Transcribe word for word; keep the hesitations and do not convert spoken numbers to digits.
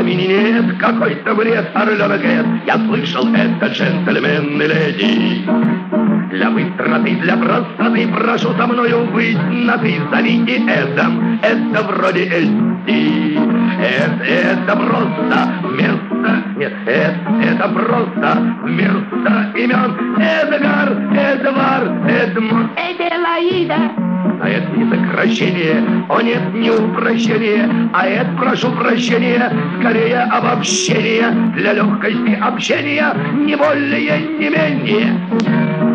помине нет, какой-то бред, орленок эд. Я слышал, это джентльмен и леди. Для быстроты, для простоты прошу со мною быть на ты. Зовите Эдом, это вроде Эдди. Это, это просто место, нет, это, это просто место имен. Эдгар, Эдвард, Эдмунд, Эделаида. А это не сокращение, о нет, не упрощение, а это, прошу прощения, скорее обобщение для легкости общения, не более, не менее.